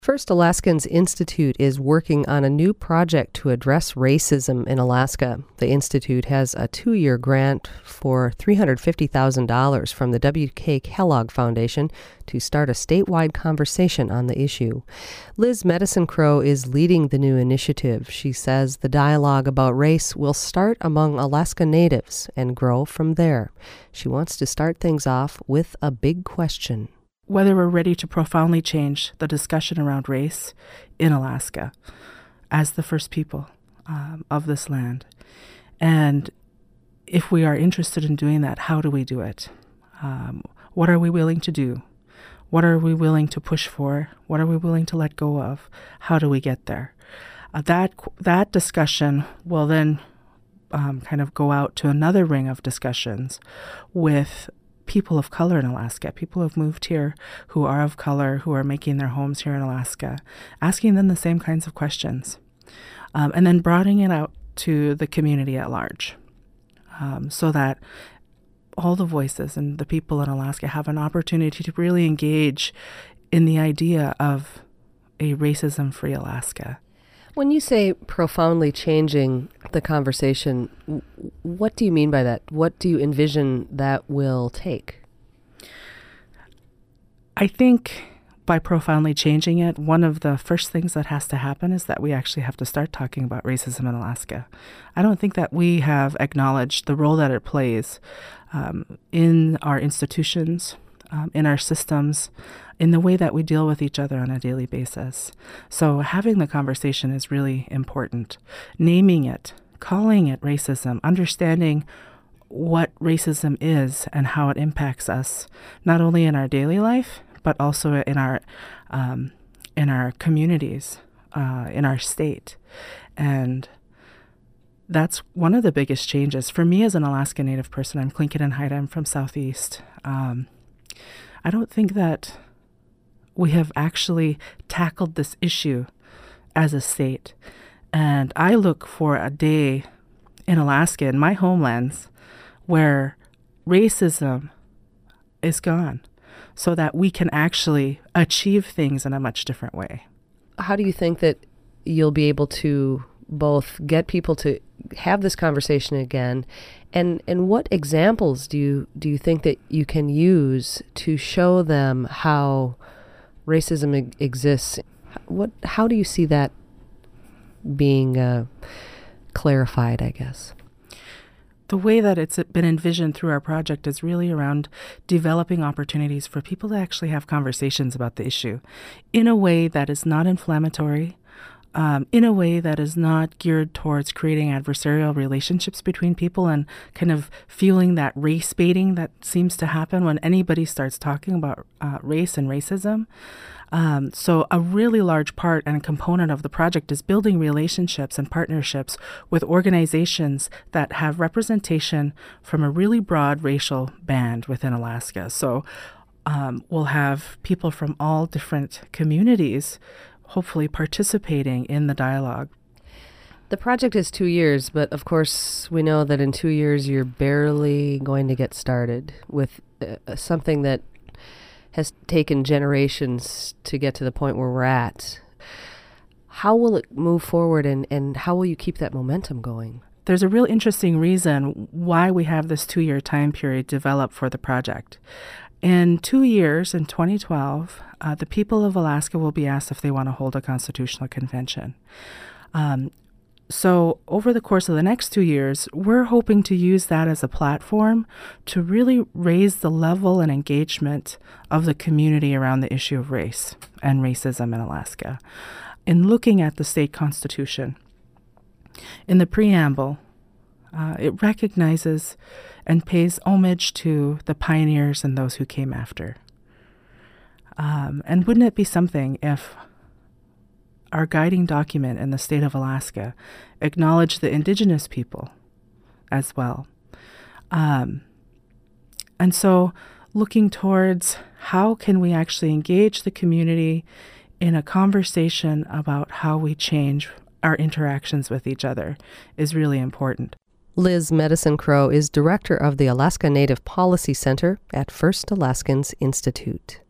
First Alaskans Institute is working on a new project to address racism in Alaska. The Institute has a 2-year grant for $350,000 from the W.K. Kellogg Foundation to start a statewide conversation on the issue. Liz Medicine Crow is leading the new initiative. She says the dialogue about race will start among Alaska Natives and grow from there. She wants to start things off with a big question. Whether we're ready to profoundly change the discussion around race in Alaska as the first people of this land. And if we are interested in doing that, how do we do it? What are we willing to do? What are we willing to push for? What are we willing to let go of? How do we get there? That discussion will then kind of go out to another ring of discussions with people of color in Alaska, people who have moved here, who are of color, who are making their homes here in Alaska, asking them the same kinds of questions, and then broadening it out to the community at large, so that all the voices and the people in Alaska have an opportunity to really engage in the idea of a racism-free Alaska. When you say profoundly changing the conversation, what do you mean by that? What do you envision that will take? I think by profoundly changing it, one of the first things that has to happen is that we actually have to start talking about racism in Alaska. I don't think that we have acknowledged the role that it plays in our institutions, in our systems, in the way that we deal with each other on a daily basis. So having the conversation is really important. Naming it, calling it racism, understanding what racism is and how it impacts us, not only in our daily life, but also in our communities, in our state. And that's one of the biggest changes. For me as an Alaska Native person, I'm Tlingit and Haida, I'm from Southeast. I don't think that we have actually tackled this issue as a state. And I look for a day in Alaska, in my homelands, where racism is gone so that we can actually achieve things in a much different way. How do you think that you'll be able to both get people to have this conversation again, and what examples do you think that you can use to show them how racism exists? How do you see that being clarified, I guess? The way that it's been envisioned through our project is really around developing opportunities for people to actually have conversations about the issue in a way that is not inflammatory, in a way that is not geared towards creating adversarial relationships between people and kind of fueling that race baiting that seems to happen when anybody starts talking about race and racism. So a really large part and component of the project is building relationships and partnerships with organizations that have representation from a really broad racial band within Alaska. So we'll have people from all different communities hopefully participating in the dialogue. The project is 2 years, but of course we know that in 2 years you're barely going to get started with something that has taken generations to get to the point where we're at. How will it move forward, and how will you keep that momentum going? There's a real interesting reason why we have this 2-year time period developed for the project. In 2 years, in 2012, the people of Alaska will be asked if they want to hold a constitutional convention. So over the course of the next 2 years, we're hoping to use that as a platform to really raise the level and engagement of the community around the issue of race and racism in Alaska. In looking at the state constitution, in the preamble, it recognizes and pays homage to the pioneers and those who came after. And wouldn't it be something if our guiding document in the state of Alaska acknowledged the indigenous people as well? And so looking towards how can we actually engage the community in a conversation about how we change our interactions with each other is really important. Liz Medicine Crow is director of the Alaska Native Policy Center at First Alaskans Institute.